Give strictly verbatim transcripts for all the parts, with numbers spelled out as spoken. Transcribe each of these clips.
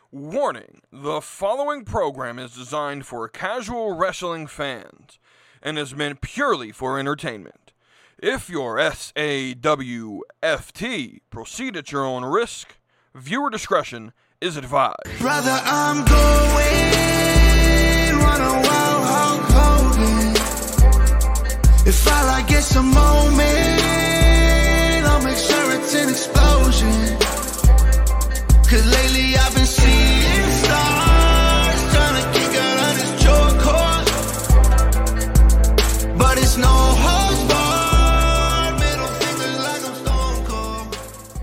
Warning, the following program is designed for casual wrestling fans and is meant purely for entertainment. If you're S A W F T, proceed at your own risk. Viewer discretion is advised. Brother, I'm going run a wild Hulk Hogan. If all I get's a moment, I'll make sure it's an explosion. Cause lately I've been seeing stars, trying to kick out on this joy cord. But it's no holds barred, middle fingers like I'm Stone Cold.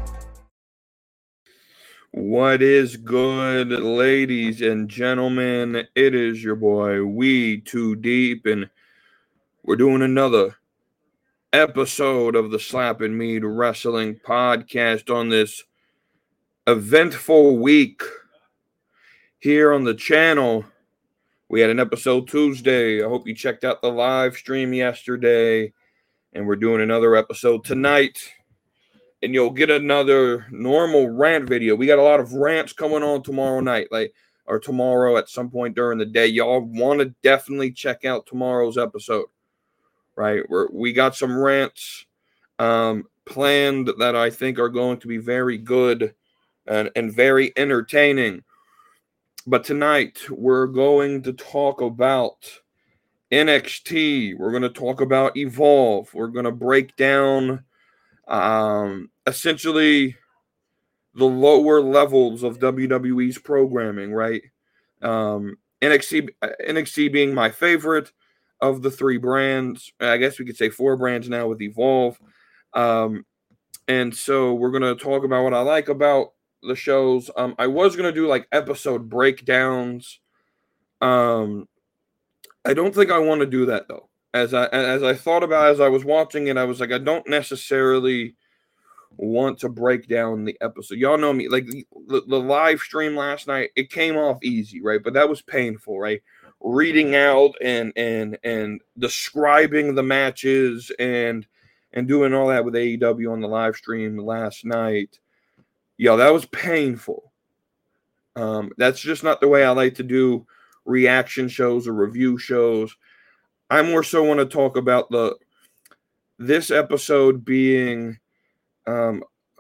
What is good, ladies and gentlemen? It is your boy, We Too Deep, and we're doing another episode of the Slap and Mead Wrestling Podcast on this eventful week here on the channel. We had an episode Tuesday. I hope you checked out the live stream yesterday, and we're doing another episode tonight, and you'll get another normal rant video. We got a lot of rants coming on tomorrow night, like or tomorrow at some point during the day. Y'all want to definitely check out tomorrow's episode, right? We're, we got some rants um, planned that I think are going to be very good And, and very entertaining. But tonight, we're going to talk about N X T. We're going to talk about Evolve. We're going to break down um, essentially the lower levels of W W E's programming, right? Um, N X T, N X T being my favorite of the three brands. I guess we could say four brands now with Evolve. Um, and so we're going to talk about what I like about the shows. Um, I was gonna do like episode breakdowns. Um, I don't think I want to do that though. As I as I thought about it, as I was watching it, I was like, I don't necessarily want to break down the episode. Y'all know me, like the, the, the live stream last night, it came off easy, right? But that was painful, right? Reading out and and and describing the matches and and doing all that with A E W on the live stream last night. Yo, that was painful. Um, that's just not the way I like to do reaction shows or review shows. I more so want to talk about the this episode being. Um,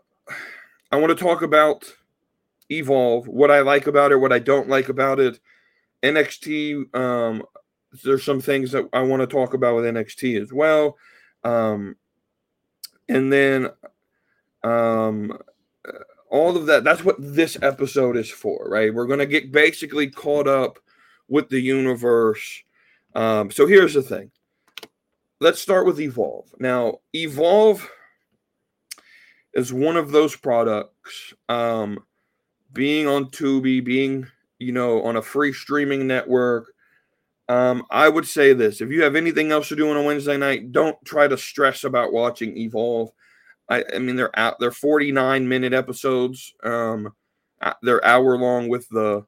I want to talk about Evolve, what I like about it, what I don't like about it. N X T. Um, there's some things that I want to talk about with N X T as well, um, and then. Um, All of that, that's what this episode is for, right? We're going to get basically caught up with the universe. Um, so here's the thing. Let's start with Evolve. Now, Evolve is one of those products, um, being on Tubi, being, you know, on a free streaming network. Um, I would say this. If you have anything else to do on a Wednesday night, don't try to stress about watching Evolve. I, I mean, they're out. They're forty-nine minute episodes. Um, they're hour long with the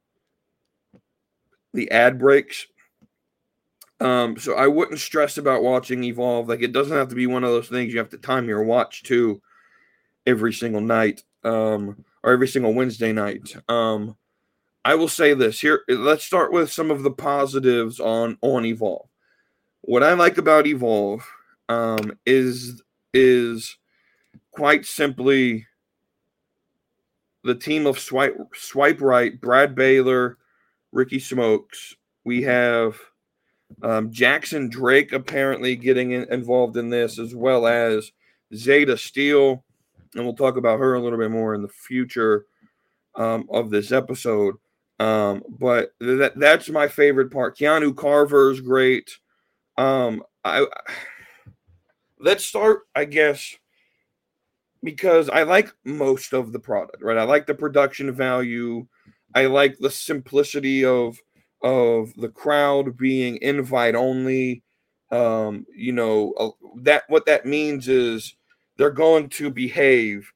the ad breaks. Um, so I wouldn't stress about watching Evolve. Like, it doesn't have to be one of those things you have to time your watch to every single night, um, or every single Wednesday night. Um, I will say this here. Let's start with some of the positives on on Evolve. What I like about Evolve um, is is quite simply the team of Swipe Swipe Right, Brad Baylor, Ricky Smokes. We have um, Jackson Drake apparently getting in, involved in this, as well as Zeta Steele, and we'll talk about her a little bit more in the future um, of this episode. Um, but that that's my favorite part. Keanu Carver is great. Um, I let's start, I guess, because I like most of the product, right? I like the production value. I like the simplicity of of the crowd being invite only. Um, you know, uh, that what that means is they're going to behave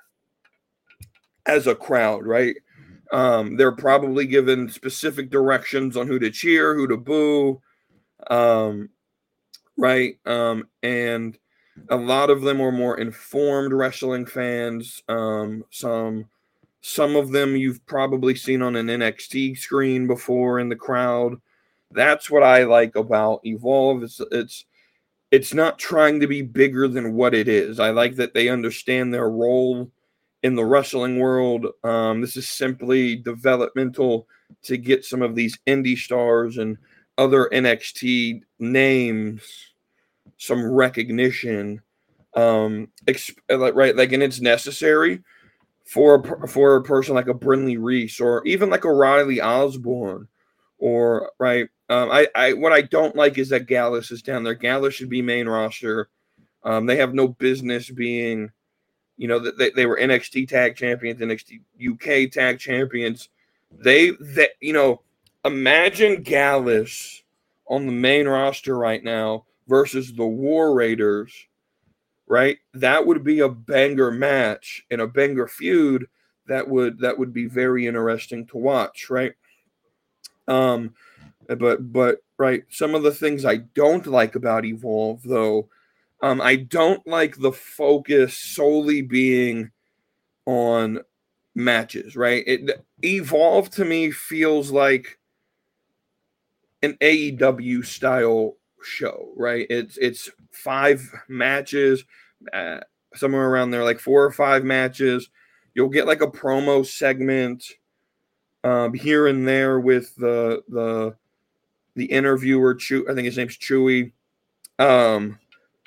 as a crowd, right? Um, they're probably given specific directions on who to cheer, who to boo, um, right? Um, and a lot of them are more informed wrestling fans. Um, some Some of them you've probably seen on an N X T screen before in the crowd. That's what I like about Evolve. It's it's it's not trying to be bigger than what it is. I like that they understand their role in the wrestling world. Um, this is simply developmental to get some of these indie stars and other N X T names some recognition. Um, exp- right, like, and it's necessary for a, for a person like a Brindley Reese or even like a Riley Osborne, or right. Um, I, I what I don't like is that Gallus is down there. Gallus should be main roster. Um, they have no business being, you know, that they, they were N X T tag champions, N X T U K tag champions. They that you know, imagine Gallus on the main roster right now versus the War Raiders. Right, that would be a banger match and a banger feud. That would that would be very interesting to watch. Right. Um, but but right, some of the things I don't like about Evolve, though, um, I don't like the focus solely being on matches. Right, it Evolve to me feels like an A E W style show. Right, it's it's five matches, uh, somewhere around there, like four or five matches. You'll get like a promo segment um, here and there with the the the interviewer. Chew, I think his name's Chewy. Um,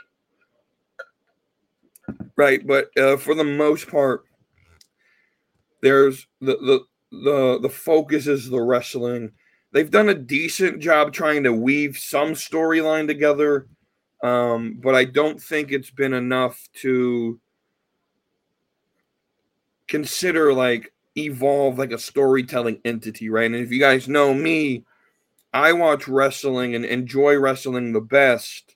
right, but uh, for the most part, there's the the the the focus is the wrestling. They've done a decent job trying to weave some storyline together. Um, but I don't think it's been enough to consider like Evolve like a storytelling entity, right? And if you guys know me, I watch wrestling and enjoy wrestling the best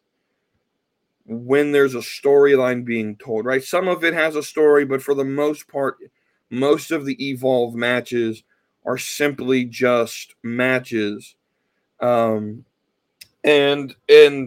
when there's a storyline being told, right? Some of it has a story, but for the most part, most of the Evolve matches are simply just matches. Um, and and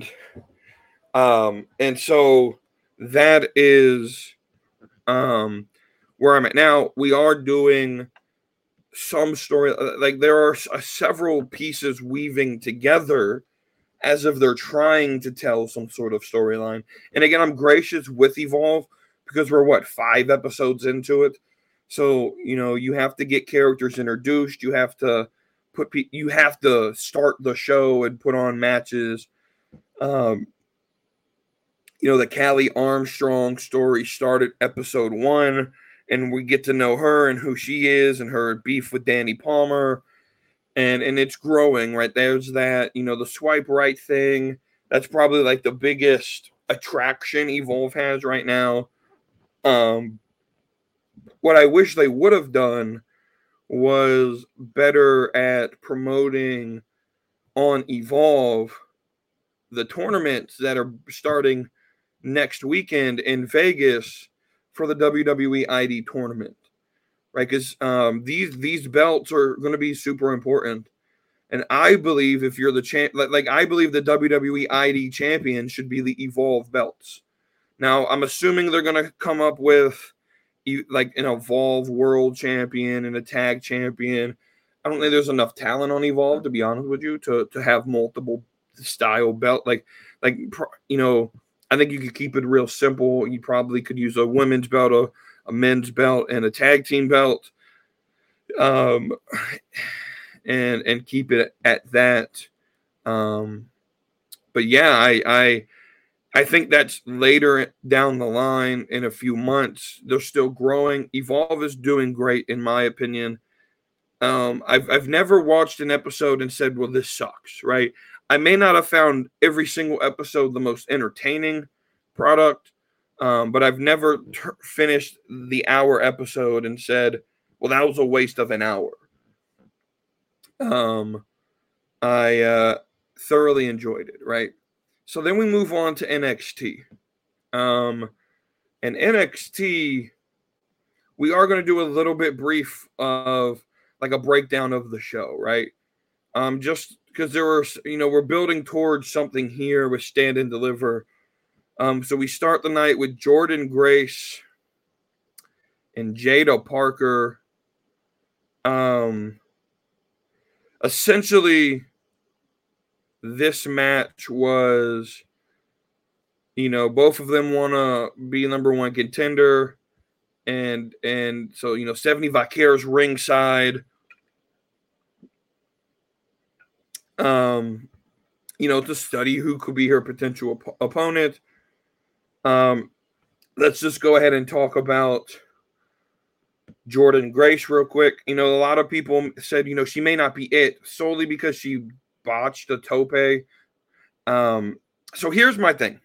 Um, and so that is um, where I'm at now. We are doing some story, like there are uh, several pieces weaving together as if they're trying to tell some sort of storyline. And again, I'm gracious with Evolve because we're what, five episodes into it. So, you know, you have to get characters introduced. You have to put, pe- you have to start the show and put on matches. Um, You know, the Callie Armstrong story started episode one, and we get to know her and who she is and her beef with Danny Palmer. And and it's growing, right? There's that, you know, the swipe right thing. That's probably like the biggest attraction Evolve has right now. Um, what I wish they would have done was better at promoting on Evolve the tournaments that are starting next weekend in Vegas for the W W E I D tournament, right? Because um, these these belts are going to be super important, and I believe if you're the champ, like, like I believe the W W E I D champion should be the Evolve belts. Now I'm assuming they're going to come up with like an Evolve World Champion and a Tag Champion. I don't think there's enough talent on Evolve, to be honest with you, to to have multiple style belt. Like like you know. I think you could keep it real simple. You probably could use a women's belt, a, a men's belt, and a tag team belt, um, and and keep it at that. Um, but yeah, I, I I think that's later down the line in a few months. They're still growing. Evolve is doing great, in my opinion. Um, I've I've never watched an episode and said, "Well, this sucks." Right? I may not have found every single episode the most entertaining product, um, but I've never t- finished the hour episode and said, "Well, that was a waste of an hour." Um, I uh, thoroughly enjoyed it. Right? So then we move on to N X T. Um, and N X T, we are going to do a little bit brief of like a breakdown of the show, right? Um, just because there were, you know, we're building towards something here with Stand and Deliver. Um, so we start the night with Jordynne Grace and Jada Parker Um, essentially, this match was, you know, both of them want to be number one contender. And and so, you know, Stephanie Vaquera's ringside, um, you know, to study who could be her potential op- opponent. Um, let's just go ahead and talk about Jordynne Grace real quick. You know, a lot of people said, you know, she may not be it solely because she botched a tope. Um, so here's my thing.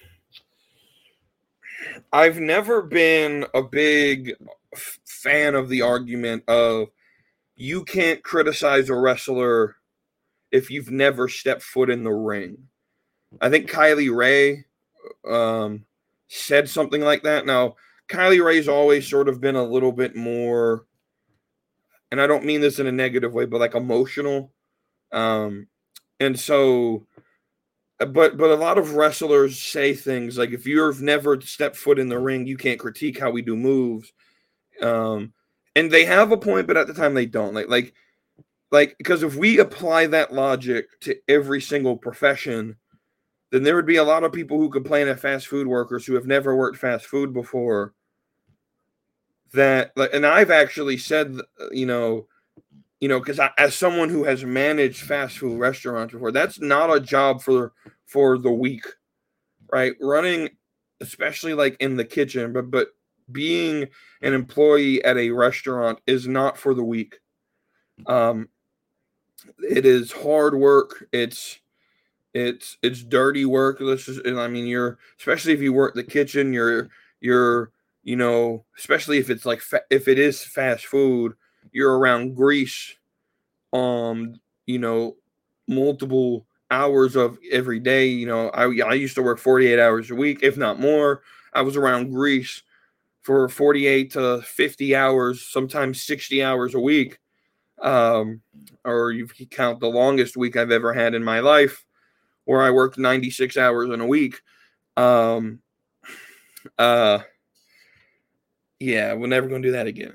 I've never been a big f- fan of the argument of you can't criticize a wrestler if you've never stepped foot in the ring. I think Kylie Rae um, said something like that. Now, Kylie Rae's always sort of been a little bit more, and I don't mean this in a negative way, but like emotional. Um, and so, but but a lot of wrestlers say things like, if you've never stepped foot in the ring, you can't critique how we do moves. Um, and they have a point, but at the time they don't. Like like like because if we apply that logic to every single profession, then there would be a lot of people who complain at fast food workers who have never worked fast food before. That, and I've actually said, you know, you know, because as someone who has managed fast food restaurants before, that's not a job for for the weak, right? Running, especially like in the kitchen, but but being an employee at a restaurant is not for the weak. Um, it is hard work. It's it's it's dirty work. This is, and I mean, you're, especially if you work the kitchen, you're you're you know, especially if it's like fa- if it is fast food, you're around grease, um, you know, multiple hours of every day. You know, I I used to work forty-eight hours a week, if not more. I was around grease for forty-eight to fifty hours, sometimes sixty hours a week. Um, or you count the longest week I've ever had in my life, where I worked ninety-six hours in a week. Um, uh, yeah, we're never going to do that again.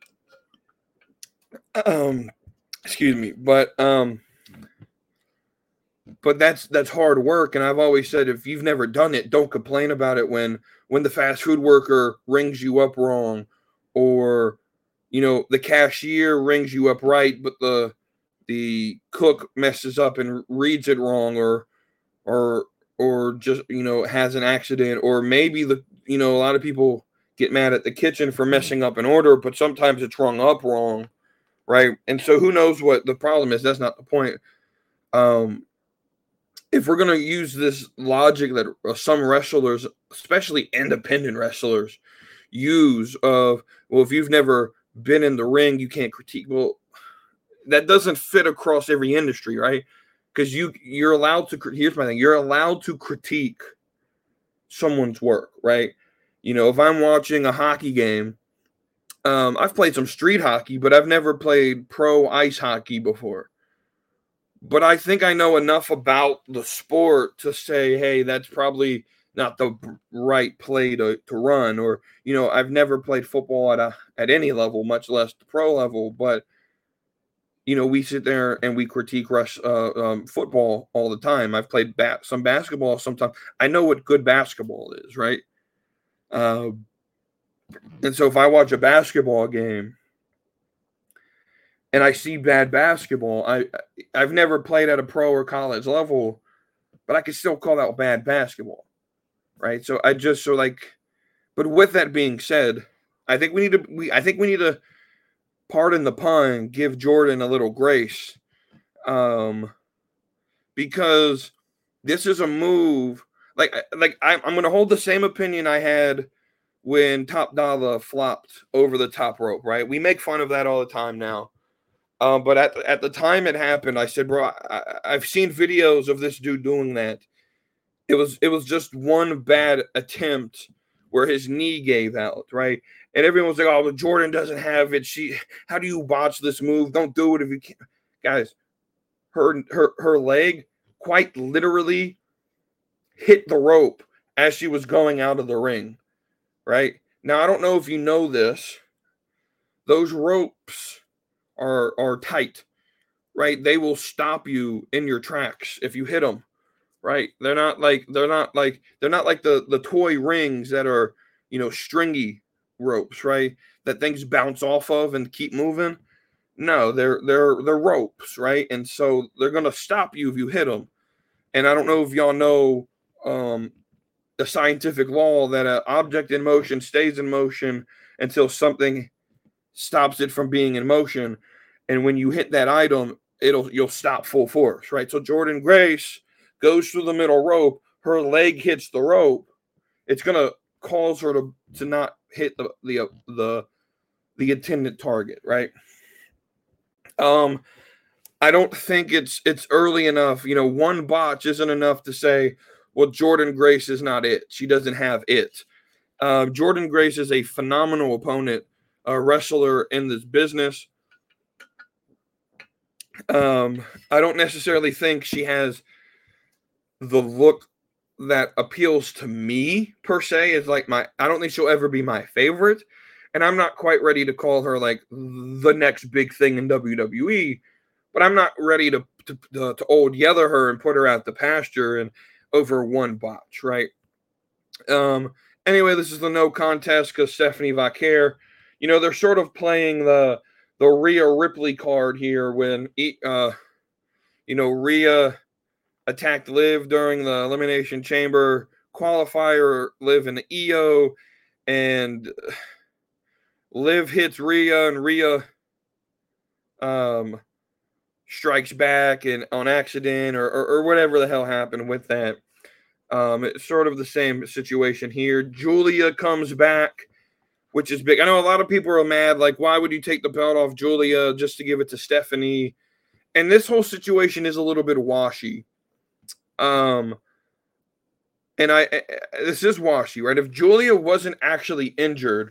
Um, excuse me, but um, but that's that's hard work, and I've always said, if you've never done it, don't complain about it when when the fast food worker rings you up wrong, or you know, the cashier rings you up right, but the the cook messes up and reads it wrong, or or or just, you know, has an accident, or maybe the, you know, a lot of people get mad at the kitchen for messing up an order, but sometimes it's rung up wrong, right? And so who knows what the problem is? That's not the point. Um, if we're going to use this logic that some wrestlers, especially independent wrestlers, use of, well, if you've never been in the ring, you can't critique. Well, that doesn't fit across every industry, right? Because you you're allowed to. Here's my thing: you're allowed to critique someone's work, right? You know, if I'm watching a hockey game, um, I've played some street hockey, but I've never played pro ice hockey before. But I think I know enough about the sport to say, hey, that's probably not the right play to, to run. Or, you know, I've never played football at a at any level, much less the pro level, but you know, we sit there and we critique rush uh, um, football all the time. I've played ba- some basketball sometimes. I know what good basketball is, right? Uh, and so if I watch a basketball game and I see bad basketball, I I've never played at a pro or college level, but I can still call that bad basketball, right? So I just so like, but with that being said, I think we need to we I think we need to, pardon the pun, give Jordynne a little grace. Um, because this is a move, like like I'm, I'm going to hold the same opinion I had when Top Dollar flopped over the top rope, right? We make fun of that all the time now. Um, but at, at the time it happened, I said, bro, I, I've seen videos of this dude doing that. It was it was just one bad attempt where his knee gave out, right? And everyone was like, oh, but Jordynne doesn't have it. She, how do you botch this move? Don't do it if you can't. Guys, her her her leg quite literally hit the rope as she was going out of the ring, right? Now, I don't know if you know this. Those ropes are are tight, right? They will stop you in your tracks if you hit them, right? They're not like they're not like they're not like the the toy rings that are, you know, stringy ropes, right? That things bounce off of and keep moving. No, they're they're they're ropes, right? And so they're gonna stop you if you hit them. And I don't know if y'all know um, the scientific law that an object in motion stays in motion until something stops it from being in motion. And when you hit that item, it'll you'll stop full force, right? So Jordynne Grace goes through the middle rope, her leg hits the rope, it's gonna cause her to, to not hit the the the the intended target, right? Um, I don't think it's it's early enough. You know, one botch isn't enough to say, well, Jordynne Grace is not it. She doesn't have it. Uh, Jordynne Grace is a phenomenal opponent, a wrestler in this business. Um, I don't necessarily think she has the look that appeals to me per se. Is like my. I don't think she'll ever be my favorite, and I'm not quite ready to call her like the next big thing in W W E. But I'm not ready to to, to, to old yether her and put her out the pasture and over one botch, right? Um. Anyway, this is the no contest because Stephanie Vaquer, you know, they're sort of playing the the Rhea Ripley card here when, uh, you know, Rhea attacked Liv during the Elimination Chamber qualifier, Liv in the E O, and Liv hits Rhea, and Rhea um. strikes back and on accident or, or, or whatever the hell happened with that. Um, it's sort of the same situation here. Julia comes back, which is big. I know a lot of people are mad, like, why would you take the belt off Julia just to give it to Stephanie? And this whole situation is a little bit washy. Um, and I, I this is washy, right? If Julia wasn't actually injured,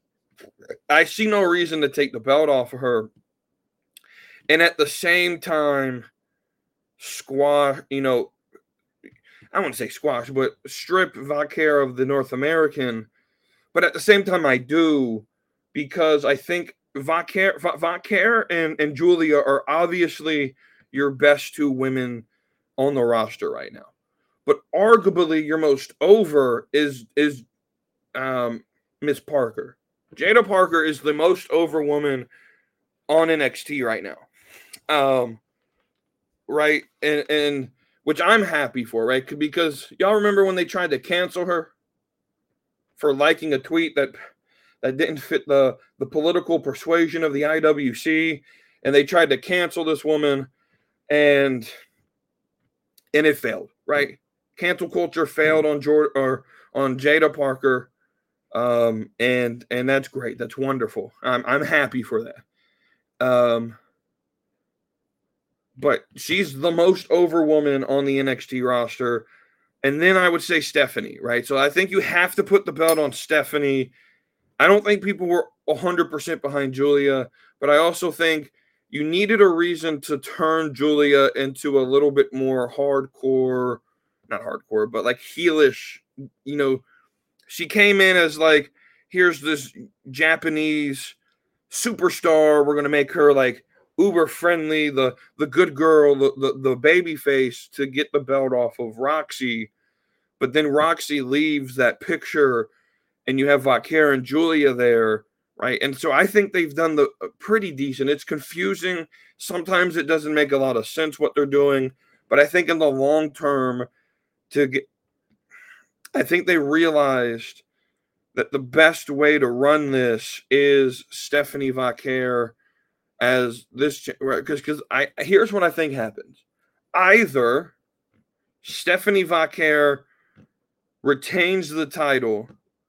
I see no reason to take the belt off of her. And at the same time, squash, you know, I wouldn't say squash, but strip Vaquer of the North American. But at the same time, I do, because I think Vaquer, Vaquer and, and Julia are obviously your best two women on the roster right now. But arguably your most over is, is um, Miss Parker. Jada Parker is the most over woman on N X T right now. Um, right, and and which I'm happy for, right? Because y'all remember when they tried to cancel her for liking a tweet that that didn't fit the the political persuasion of the I W C, and they tried to cancel this woman, and and it failed, right? Cancel culture failed on Jordan or on Jada Parker, um, and and that's great. That's wonderful. I'm I'm happy for that. Um. But she's the most over woman on the N X T roster. And then I would say Stephanie, right? So I think you have to put the belt on Stephanie. I don't think people were one hundred percent behind Julia, but I also think you needed a reason to turn Julia into a little bit more hardcore, not hardcore, but like heelish. You know, she came in as like, here's this Japanese superstar. We're going to make her like uber friendly, the the good girl, the, the the baby face to get the belt off of Roxy. But then Roxy leaves that picture and you have Vaquer and Julia there, right? And so I think they've done the uh, pretty decent. It's confusing. Sometimes it doesn't make a lot of sense what they're doing, but I think in the long term, to get, I think they realized that the best way to run this is Stephanie Vaquer as this, right? Because because I here's what I think happens. Either Stephanie Vaquer retains the title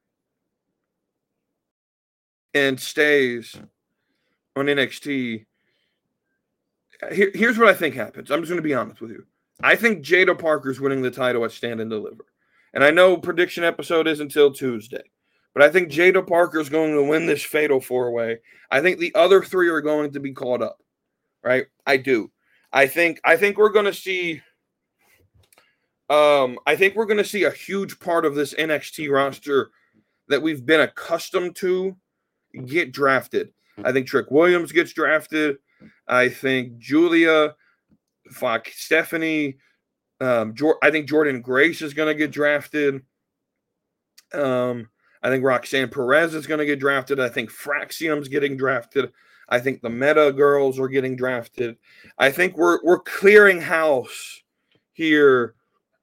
and stays on N X T. Here, here's what I think happens. I'm just going to be honest with you. I think Jada Parker's winning the title at Stand and Deliver. And I know prediction episode is until Tuesday. But I think Jada Parker's going to win this fatal four-way. I think the other three are going to be caught up. Right? I do. I think I think we're going to see um, I think we're going to see a huge part of this N X T roster that we've been accustomed to get drafted. I think Trick Williams gets drafted. I think Julia, fuck, Stephanie, um, Jor- I think Jordan Grace is going to get drafted. Um, I think Roxanne Perez is going to get drafted. I think Fraxium's getting drafted. I think the Meta girls are getting drafted. I think we're we're clearing house here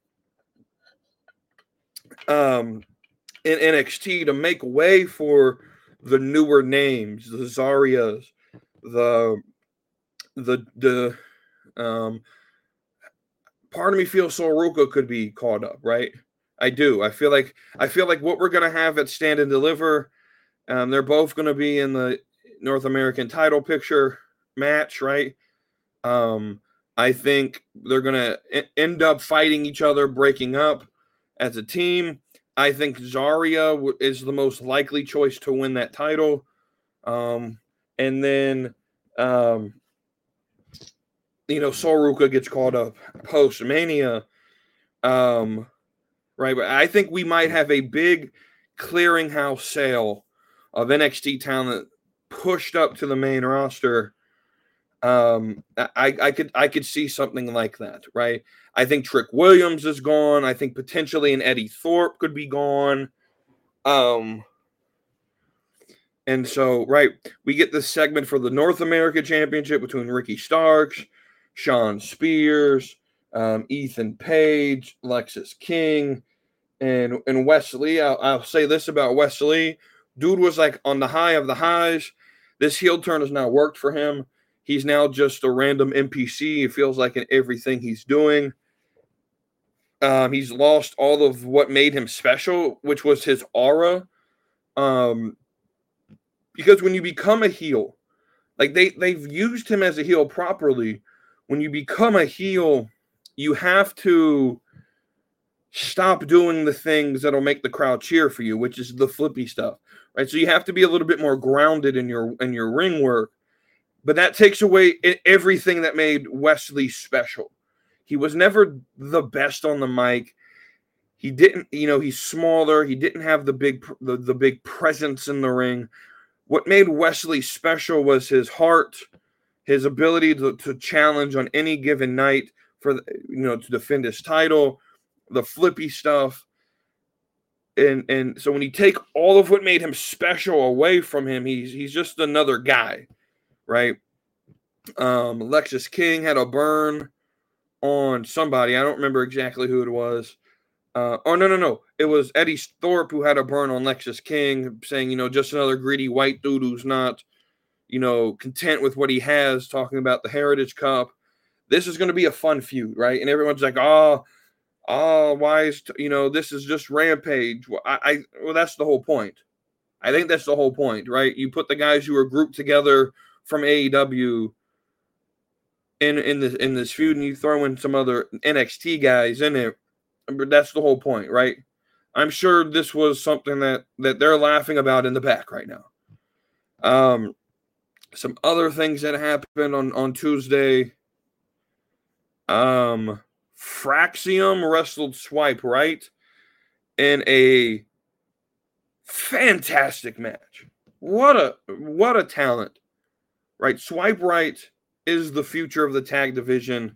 um, in N X T to make way for the newer names, the Zarias, the the the um. Part of me feels Sol Ruca could be caught up, right? I do. I feel like I feel like what we're gonna have at Stand and Deliver, um, they're both gonna be in the North American title picture match, right? Um, I think they're gonna end up fighting each other, breaking up as a team. I think Zarya is the most likely choice to win that title, um, and then um, you know Sol Ruca gets caught up post Mania. Um, Right, but I think we might have a big clearinghouse sale of N X T talent pushed up to the main roster. Um, I, I could I could see something like that, right? I think Trick Williams is gone. I think potentially an Eddie Thorpe could be gone. Um, and so, right, we get this segment for the North America Championship between Ricky Starks, Shawn Spears, um, Ethan Page, Lexis King. And and Wesley, I'll, I'll say this about Wesley. Dude was like on the high of the highs. This heel turn has now worked for him. He's now just a random N P C. It feels like in everything he's doing. Um, he's lost all of what made him special, which was his aura. Um, because when you become a heel, like they, they've used him as a heel properly. When you become a heel, you have to stop doing the things that'll make the crowd cheer for you, which is the flippy stuff, right? So you have to be a little bit more grounded in your in your ring work, but that takes away everything that made Wesley special. He was never the best on the mic. He didn't, you know, he's smaller. He didn't have the big the, the big presence in the ring. What made Wesley special was his heart, his ability to, to challenge on any given night for, you know, to defend his title, the flippy stuff. And and so when you take all of what made him special away from him, he's he's just another guy, right? Um, Lexis King had a burn on somebody. I don't remember exactly who it was. Uh, oh, no, no, no. It was Eddie Thorpe who had a burn on Lexis King, saying, you know, just another greedy white dude who's not, you know, content with what he has, talking about the Heritage Cup. This is going to be a fun feud, right? And everyone's like, oh, oh, why is, you know, this is just Rampage. Well, I, I, well, that's the whole point. I think that's the whole point, right? You put the guys who are grouped together from A E W in, in, this, in this feud, and you throw in some other N X T guys in it. But that's the whole point, right? I'm sure this was something that, that they're laughing about in the back right now. Um, some other things that happened on, on Tuesday. Um, Fraxium wrestled Swipe Right in a fantastic match. What a what a talent, right? Swipe Right is the future of the tag division.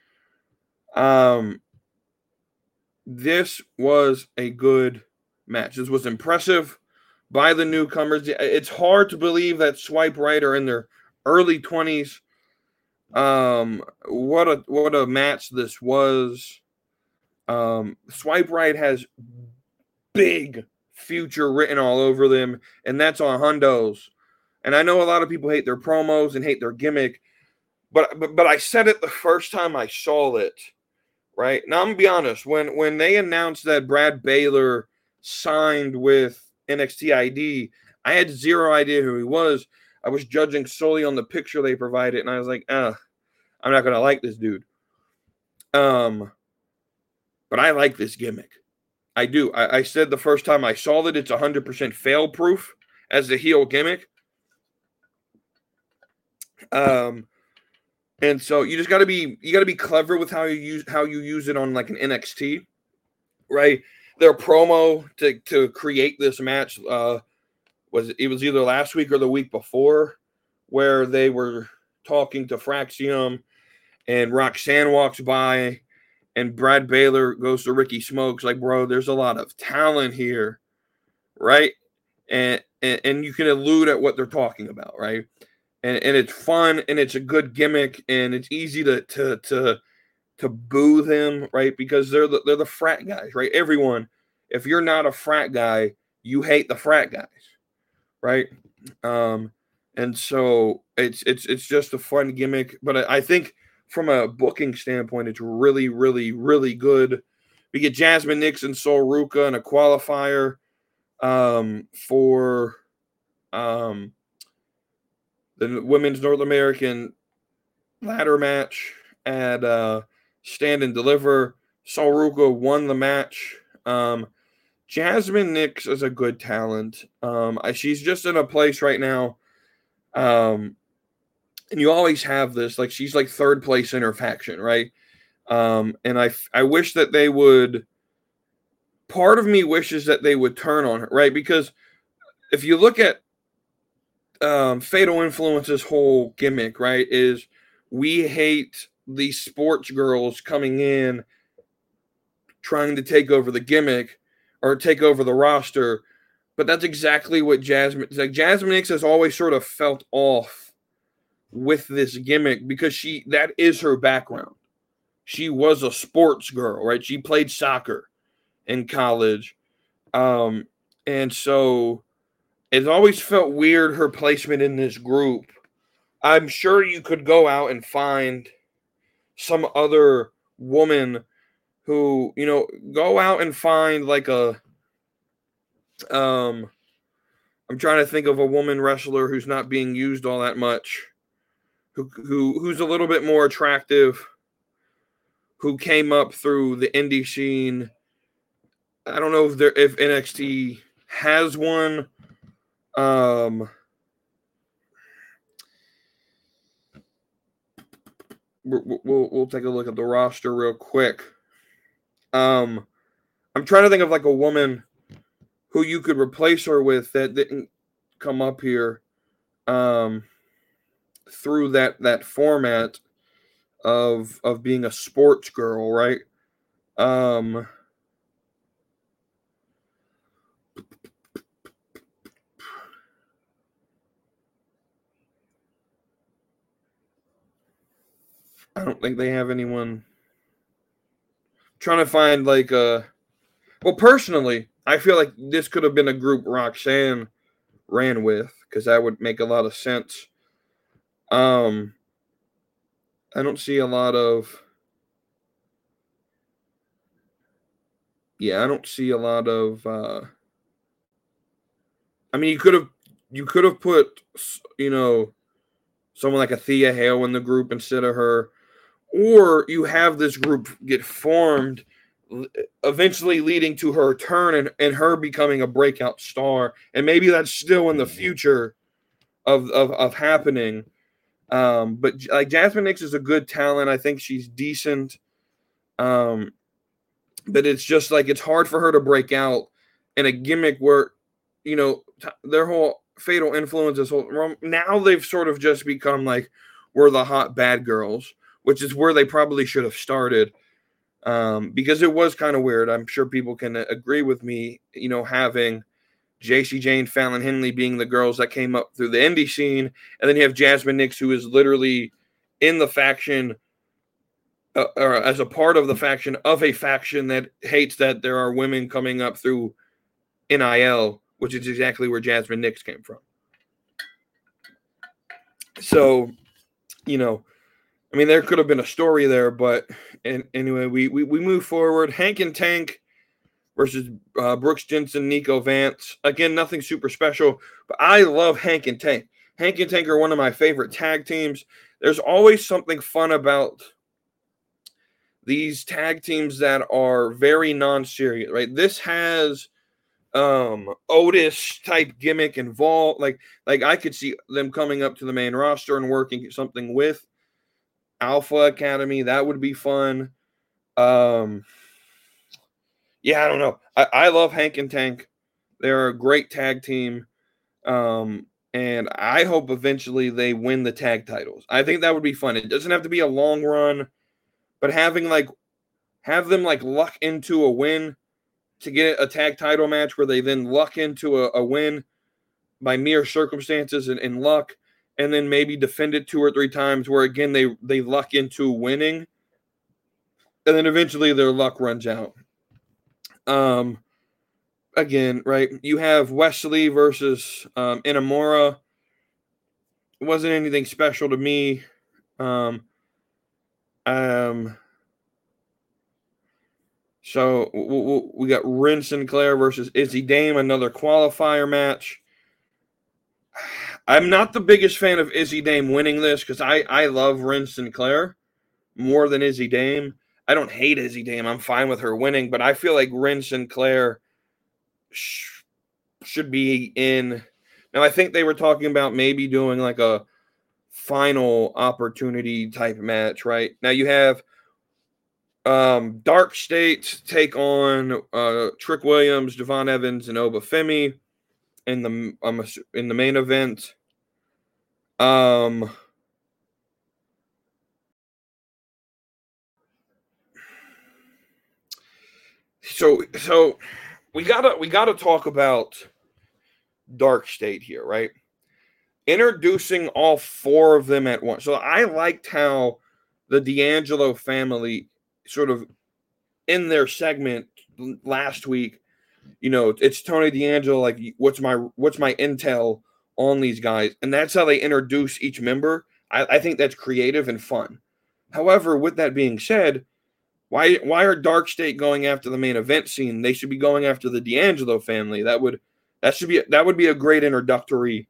Um. This was a good match. This was impressive by the newcomers. It's hard to believe that Swipe Right are in their early twenties. Um, what a what a match this was. Um, Swipe Right has big future written all over them, and that's on Hundos. And I know a lot of people hate their promos and hate their gimmick, but but, but I said it the first time I saw it. Right now, I'm gonna be honest. When when they announced that Brad Baylor signed with N X T I D, I had zero idea who he was. I was judging solely on the picture they provided, and I was like, "Ah, I'm not gonna like this dude." Um, but I like this gimmick. I do. I, I said the first time I saw it, it's one hundred percent fail-proof as the heel gimmick. Um. And so you just got to be you got to be clever with how you use how you use it on like an N X T, right? Their promo to to create this match uh, was it was either last week or the week before. where they were talking to Fraxium and Roxanne walks by and Brad Baylor goes to Ricky Smokes like, bro, there's a lot of talent here, right? And and, and you can allude at what they're talking about, right? And and it's fun and it's a good gimmick and it's easy to to to to boo them, right? Because they're the they're the frat guys, right? Everyone, if you're not a frat guy, you hate the frat guys, right? Um, and so it's it's it's just a fun gimmick, but I, I think from a booking standpoint, it's really, really, really good. We get Jasmine Nix and Sol Ruca in a qualifier um, for um, the Women's North American ladder match at uh, Stand and Deliver. Sol Ruca won the match. Um, Jasmine Nix is a good talent. Um, I, she's just in a place right now. Um, and you always have this, like she's like third place in her faction, right? Um, and I, I wish that they would, part of me wishes that they would turn on her, right? Because if you look at um, Fatal Influence's whole gimmick, right, is we hate these sports girls coming in trying to take over the gimmick or take over the roster. But that's exactly what Jasmine, like Jasmine Nix has always sort of felt off with this gimmick because she, that is her background. She was a sports girl, right? She played soccer in college. Um, and so it's always felt weird, her placement in this group. I'm sure you could go out and find some other woman who, you know, go out and find like a, um, I'm trying to think of a woman wrestler who's not being used all that much, who who who's a little bit more attractive, who came up through the indie scene. I don't know if there if N X T has one. Um, we'll, we'll we'll take a look at the roster real quick. Um, I'm trying to think of like a woman who you could replace her with that didn't come up here um, through that that format of of being a sports girl, right? Um, I don't think they have anyone. I'm trying to find like a. Well, personally, I feel like this could have been a group Roxanne ran with because that would make a lot of sense. Um, I don't see a lot of. Yeah, I don't see a lot of. Uh, I mean, you could have you could have put you know someone like a Thea Hale in the group instead of her, or you have this group get formed, eventually leading to her turn and, and her becoming a breakout star, and maybe that's still in the future of of, of happening. Um, but like Jasmine Nix is a good talent. I think she's decent. Um, but it's just like it's hard for her to break out in a gimmick where, you know, t- their whole Fatal Influence is whole, now they've sort of just become like we're the hot bad girls, which is where they probably should have started. Um, because it was kind of weird. I'm sure people can agree with me, you know, having J C Jane, Fallon Henley being the girls that came up through the indie scene. And then you have Jasmine Nix, who is literally in the faction uh, or as a part of the faction of a faction that hates that there are women coming up through N I L, which is exactly where Jasmine Nix came from. So, you know, I mean, there could have been a story there, but and, anyway, we, we we move forward. Hank and Tank versus uh, Brooks Jensen, Nico Vance. Again, nothing super special, but I love Hank and Tank. Hank and Tank are one of my favorite tag teams. There's always something fun about these tag teams that are very non-serious, right? This has um Otis type gimmick involved. Like, like I could see them coming up to the main roster and working something with Alpha Academy. That would be fun. Um, yeah, I don't know. I, I love Hank and Tank. They're a great tag team. Um, And I hope eventually they win the tag titles. I think that would be fun. It doesn't have to be a long run, but having like have them like luck into a win to get a tag title match where they then luck into a, a win by mere circumstances and, and luck, and then maybe defend it two or three times where again they they luck into winning, and then eventually their luck runs out. Um, again, right? You have Wesley versus um, Inamura. It wasn't anything special to me. Um, um, so we, we, we got Ren Sinclair versus Izzy Dame, another qualifier match. I'm not the biggest fan of Izzy Dame winning this because I, I love Ren Sinclair more than Izzy Dame. I don't hate Izzy Dame. I'm fine with her winning, but I feel like Ren Sinclair sh- should be in. Now, I think they were talking about maybe doing like a final opportunity type match, right? Now you have um, Dark State take on uh, Trick Williams, Devon Evans, and Obafemi in the um, in the main event. Um, so so we gotta we gotta talk about Dark State here, right? Introducing all four of them at once. So I liked how the D'Angelo family sort of in their segment last week, you know, it's Tony D'Angelo, like what's my what's my intel on these guys? And that's how they introduce each member. I, I think that's creative and fun. However, with that being said, why why are Dark State going after the main event scene? They should be going after the D'Angelo family. That would that should be that would be a great introductory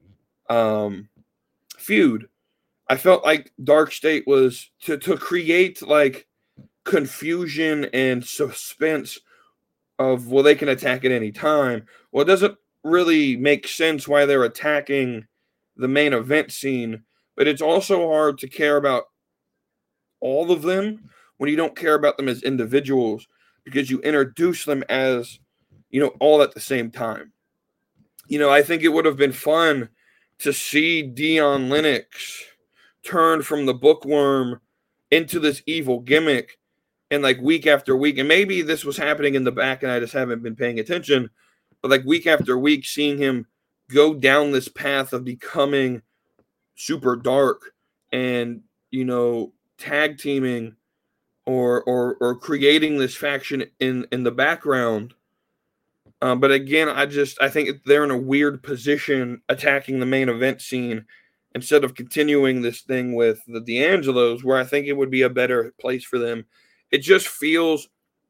um feud. I felt like Dark State was to to create like confusion and suspense of, well, they can attack at any time. Well, it doesn't really make sense why they're attacking the main event scene, but it's also hard to care about all of them when you don't care about them as individuals because you introduce them as, you know, all at the same time. You know, I think it would have been fun to see Dion Lennox turn from the bookworm into this evil gimmick and like week after week, and maybe this was happening in the back and I just haven't been paying attention, but like week after week, seeing him go down this path of becoming super dark and, you know, tag teaming or or or creating this faction in, in the background. Um, but again, I just I think they're in a weird position attacking the main event scene instead of continuing this thing with the D'Angelos, where I think it would be a better place for them. It just feels,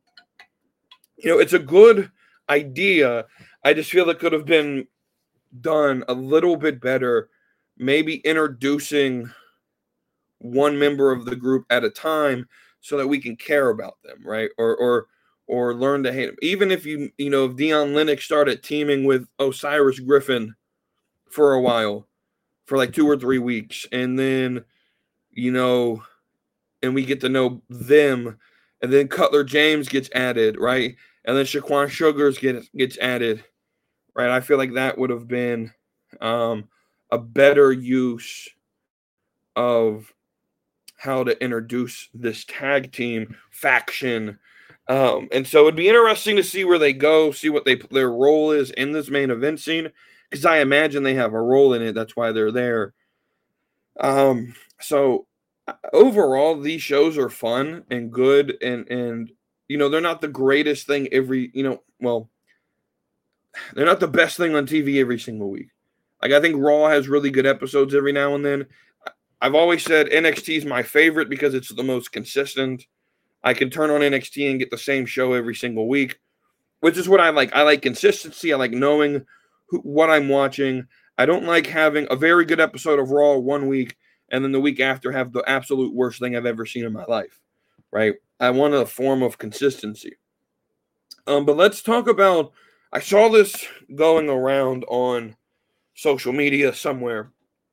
you know, it's a good idea. I just feel it could have been done a little bit better, maybe introducing one member of the group at a time so that we can care about them, right? Or or or learn to hate them. Even if you, you know, if Dion Lennox started teaming with Osiris Griffin for a while, for like two or three weeks, and then, you know, and we get to know them, and then Cutler James gets added, right? And then Shaquan Sugars gets gets added, right? I feel like that would have been um, a better use of how to introduce this tag team faction. Um, and so it'd be interesting to see where they go, see what they their role is in this main event scene, because I imagine they have a role in it. That's why they're there. Um, so overall, these shows are fun and good, and and you know, they're not the greatest thing every, you know, well, they're not the best thing on T V every single week. Like, I think Raw has really good episodes every now and then. I've always said N X T is my favorite because it's the most consistent. I can turn on N X T and get the same show every single week, which is what I like. I like consistency. I like knowing who, what I'm watching. I don't like having a very good episode of Raw one week and then the week after have the absolute worst thing I've ever seen in my life, right? I want a form of consistency. Um, but let's talk about, I saw this going around on social media somewhere.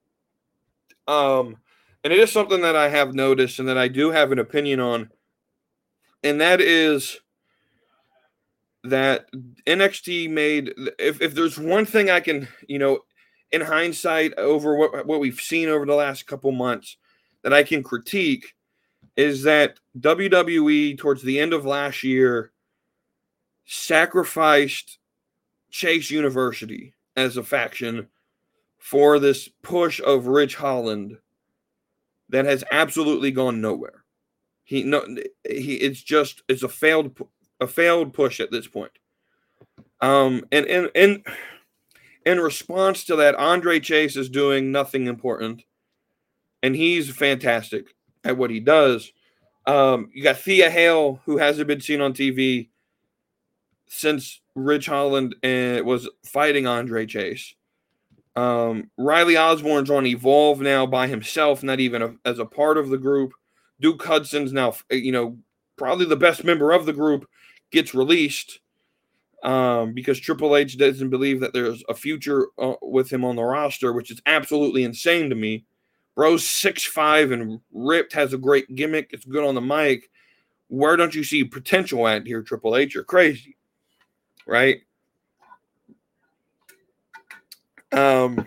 Um, and it is something that I have noticed and that I do have an opinion on. And that is that N X T made, if, if there's one thing I can, you know, in hindsight over what, what we've seen over the last couple months that I can critique is that W W E towards the end of last year sacrificed Chase University as a faction for this push of Ridge Holland that has absolutely gone nowhere. He no he it's just it's a failed a failed push at this point. Um and and and in response to that, Andre Chase is doing nothing important, and he's fantastic at what he does. Um, you got Thea Hale, who hasn't been seen on T V since Ridge Holland uh, was fighting Andre Chase. Um, Riley Osborne's on Evolve now by himself, not even a, as a part of the group. Duke Hudson's now, you know, probably the best member of the group, gets released. Um, because Triple H doesn't believe that there's a future uh, with him on the roster, which is absolutely insane to me. Bro's six five and ripped, has a great gimmick. It's good on the mic. Where don't you see potential at here, Triple H? You're crazy, right? Um.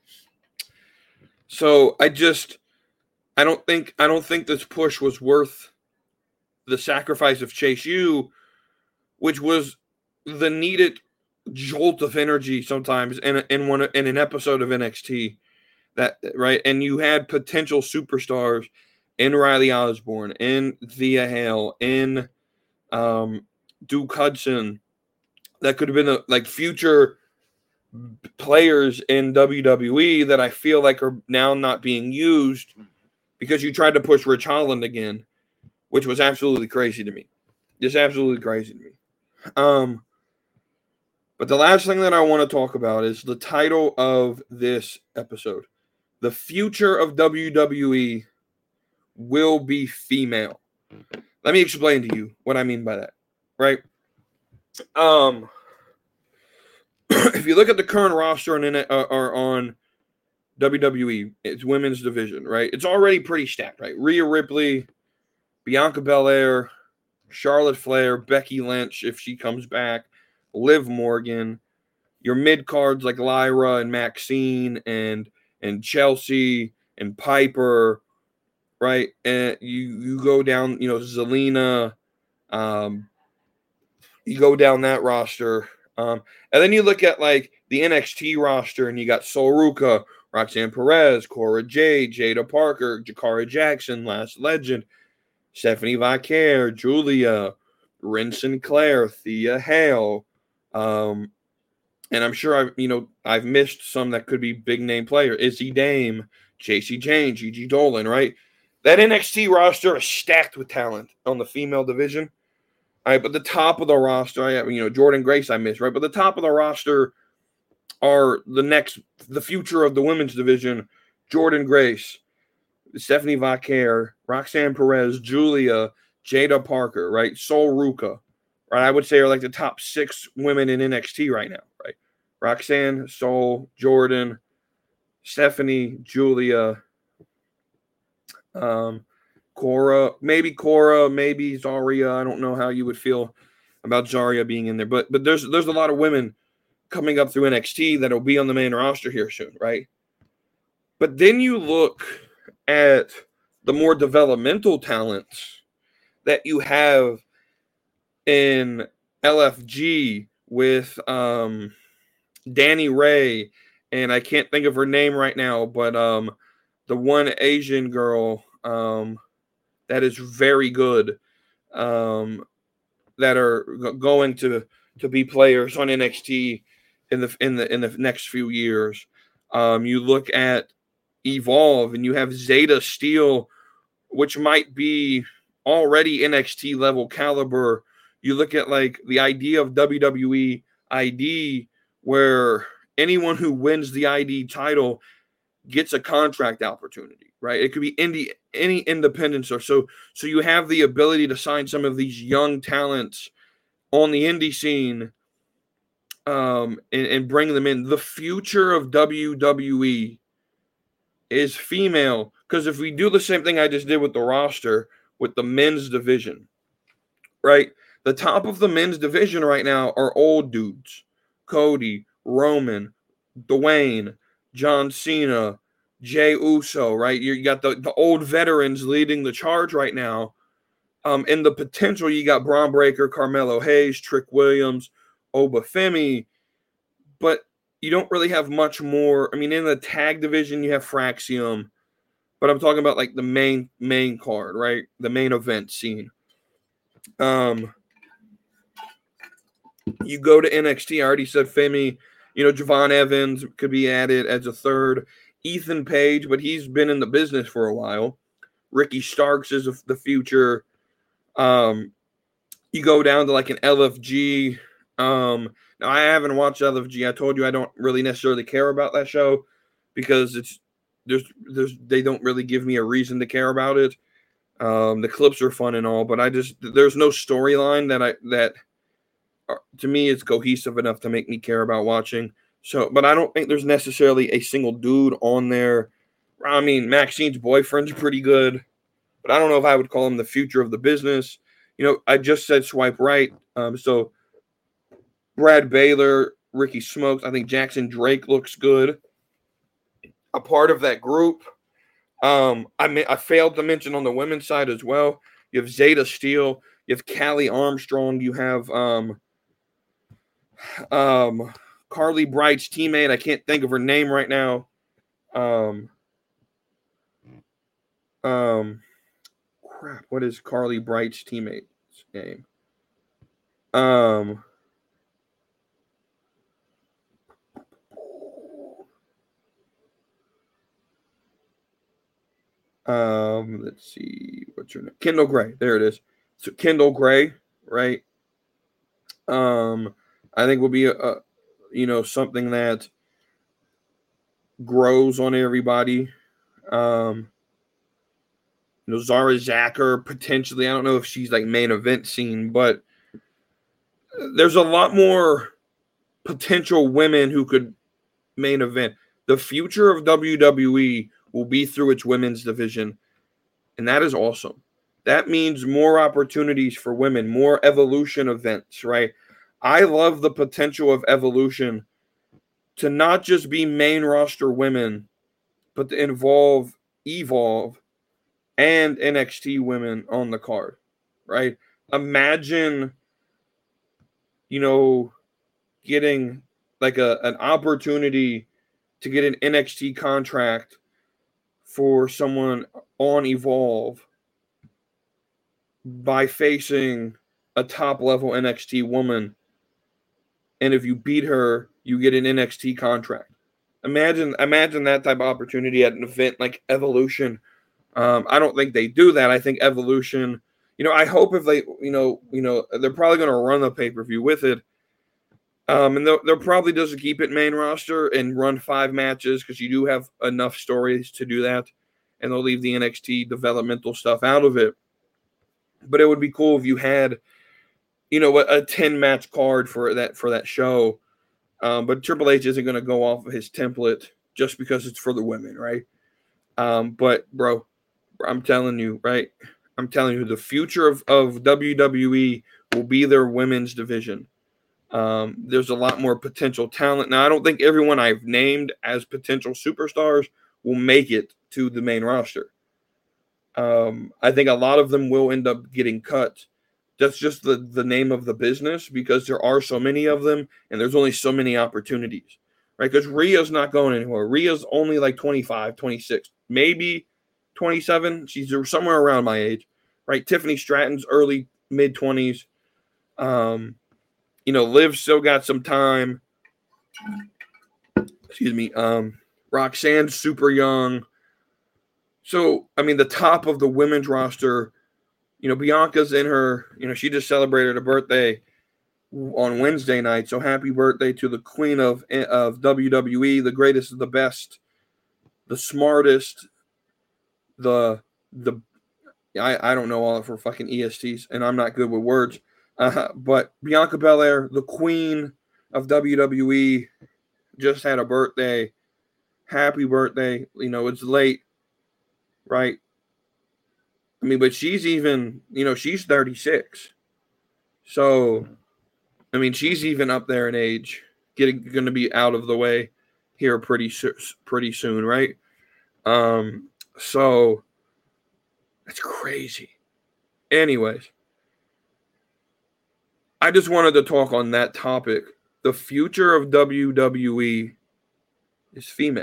So I just, I don't think, I don't think this push was worth the sacrifice of Chase U, which was the needed jolt of energy sometimes in a, in one in an episode of N X T, that right, and you had potential superstars in Riley Osborne, in Thea Hale, in um, Duke Hudson, that could have been a, like future players in W W E that I feel like are now not being used because you tried to push Ridge Holland again, which was absolutely crazy to me, just absolutely crazy to me. Um. But the last thing that I want to talk about is the title of this episode. The future of W W E will be female. Let me explain to you what I mean by that, right? Um, if you look at the current roster on, uh, or on W W E, it's women's division, right? It's already pretty stacked, right? Rhea Ripley, Bianca Belair, Charlotte Flair, Becky Lynch, if she comes back, Liv Morgan, your mid cards like Lyra and Maxine and and Chelsea and Piper, right? And you you go down, you know, Zelina, um, you go down that roster, um, and then you look at like the N X T roster, and you got Sol Ruca, Roxanne Perez, Cora Jade, Jada Parker, Jakara Jackson, Last Legend, Stephanie Vaquer, Julia, Ren Sinclair, Thea Hale. Um, and I'm sure I've, you know, I've missed some that could be big name player. Izzy Dame, J C Jane, Gigi Dolan, right? That N X T roster is stacked with talent on the female division. All right, but the top of the roster, I have, you know, Jordan Grace I missed, right? But the top of the roster are the next, the future of the women's division: Jordan Grace, Stephanie Vaquer, Roxanne Perez, Julia, Jada Parker, right? Sol Ruca. Right, I would say are like the top six women in N X T right now, right? Roxanne, Sol, Jordan, Stephanie, Julia, um, Cora, maybe Cora, maybe Zarya. I don't know how you would feel about Zarya being in there, but but there's there's a lot of women coming up through N X T that'll be on the main roster here soon, right? But then you look at the more developmental talents that you have in L F G with um, Danny Ray, and I can't think of her name right now, but um, the one Asian girl um, that is very good, um, that are g- going to to be players on N X T in the in the in the next few years. Um, you look at Evolve, and you have Zeta Steel, which might be already N X T level caliber. You look at like the idea of W W E I D, where anyone who wins the I D title gets a contract opportunity, right? It could be indie, any independence or so. So you have the ability to sign some of these young talents on the indie scene, um, and, and bring them in. The future of W W E is female, because if we do the same thing I just did with the roster, with the men's division, right? The top of the men's division right now are old dudes. Cody, Roman, Dwayne, John Cena, Jey Uso, right? You got the, the old veterans leading the charge right now. Um, and the potential, you got Braun Breaker, Carmelo Hayes, Trick Williams, Obafemi, but you don't really have much more. I mean, in the tag division, you have Fraxium, but I'm talking about like the main main card, right? The main event scene. Um, you go to N X T. I already said Femi. You know, Javon Evans could be added as a third. Ethan Page, but he's been in the business for a while. Ricky Starks is the future. Um, you go down to like an L F G. Um, now I haven't watched L F G. I told you I don't really necessarily care about that show because it's there's there's they don't really give me a reason to care about it. Um, the clips are fun and all, but I just there's no storyline that I that uh, to me is cohesive enough to make me care about watching. So, but I don't think there's necessarily a single dude on there. I mean, Maxine's boyfriend's pretty good, but I don't know if I would call him the future of the business. You know, I just said swipe right. Um, so Brad Baylor, Ricky Smokes, I think Jackson Drake looks good. A part of that group. Um, I mean, I failed to mention on the women's side as well. You have Zeta Steele, you have Callie Armstrong, you have um, um, Carly Bright's teammate. I can't think of her name right now. Um, um, crap, what is Carly Bright's teammate's name? Um, um, let's see, what's her name? Kendall Gray. There it is. So Kendall Gray, right? Um, I think will be a, a you know something that grows on everybody. Um, you know, Zara Zacher potentially. I don't know if she's like main event scene, but there's a lot more potential women who could main event. The future of W W E will be through its women's division, and that is awesome. That means more opportunities for women, more Evolution events, right? I love the potential of Evolution to not just be main roster women, but to involve Evolve and N X T women on the card, right? Imagine, you know, getting like a an opportunity to get an N X T contract for someone on Evolve by facing a top-level N X T woman, and if you beat her, you get an N X T contract. Imagine, imagine that type of opportunity at an event like Evolution. Um, I don't think they do that. I think Evolution, you know, I hope if they, you know, you know, they're probably going to run the pay-per-view with it. Um, and they'll, they'll probably just keep it main roster and run five matches because you do have enough stories to do that. And they'll leave the N X T developmental stuff out of it. But it would be cool if you had, you know, a ten-match card for that for that show. Um, but Triple H isn't going to go off of his template just because it's for the women, right? Um, but, bro, I'm telling you, right? I'm telling you, the future of, of W W E will be their women's division. Um, there's a lot more potential talent. Now, I don't think everyone I've named as potential superstars will make it to the main roster. Um, I think a lot of them will end up getting cut. That's just the, the name of the business because there are so many of them and there's only so many opportunities, right? Because Rhea's not going anywhere. Rhea's only like twenty-five, twenty-six, maybe twenty-seven. She's somewhere around my age, right? Tiffany Stratton's early, mid-twenties. Um, you know, Liv still got some time. Excuse me. Um, Roxanne's super young. So, I mean, the top of the women's roster, you know, Bianca's in her, you know, she just celebrated her birthday on Wednesday night. So happy birthday to the queen of, of W W E, the greatest of the best, the smartest, the, the, I, I don't know all of her fucking E S Ts, and I'm not good with words. Uh, but Bianca Belair, the queen of W W E, just had a birthday. Happy birthday. You know, it's late. Right. I mean, but she's even, you know, she's thirty-six. So, I mean, she's even up there in age, getting going to be out of the way. here pretty pretty soon, right? Um, so it's crazy. Anyways, I just wanted to talk on that topic. The future of W W E is female.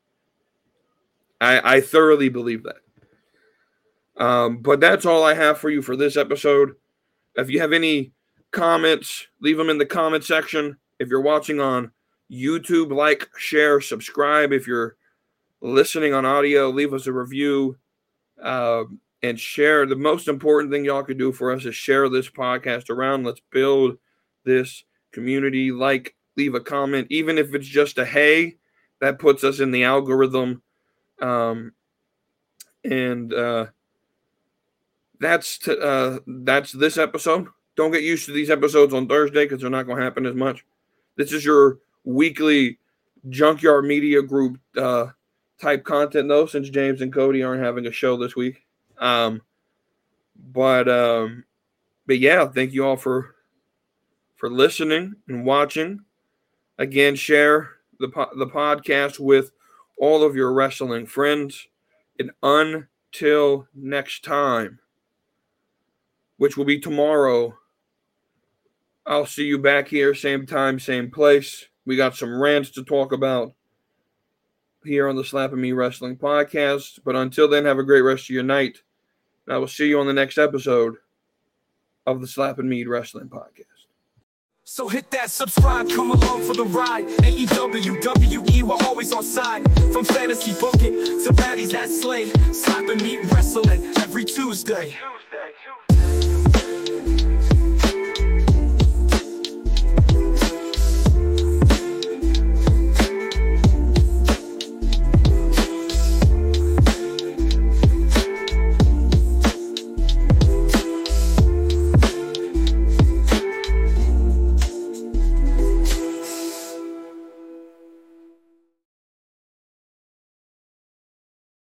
I, I thoroughly believe that. Um, but that's all I have for you for this episode. If you have any comments, leave them in the comment section. If you're watching on YouTube, like, share, subscribe. If you're listening on audio, leave us a review uh, and share. The most important thing y'all could do for us is share this podcast around. Let's build this community. Like, leave a comment, even if it's just a hey, that puts us in the algorithm. Um, and uh, that's t- uh, that's this episode. Don't get used to these episodes on Thursday because they're not going to happen as much. This is your weekly Junkyard Media Group uh, type content, though, since James and Cody aren't having a show this week. Um, but um, but yeah, thank you all for for listening and watching. Again, share the po- the podcast with all of your wrestling friends. And until next time, which will be tomorrow, I'll see you back here, same time, same place. We got some rants to talk about here on the Slapping Me Wrestling Podcast. But until then, have a great rest of your night. And I will see you on the next episode of the Slapping Me Wrestling Podcast. So hit that subscribe, come along for the ride. A E W, W E, we're always on side. From fantasy booking to baddies that slay. Slapping Me Wrestling every Tuesday.